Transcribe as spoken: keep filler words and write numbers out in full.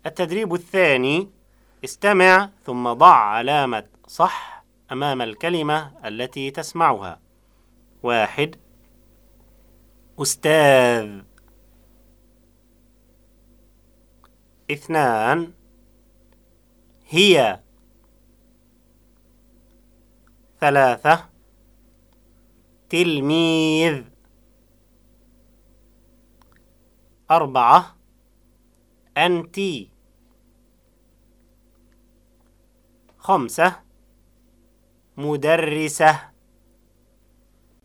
التدريب الثاني: استمع ثم ضع علامة صح أمام الكلمة التي تسمعها. واحد: أستاذ. اثنان: هي. ثلاثة: تلميذ. أربعة: أنتِ. خمسة: مدرسة.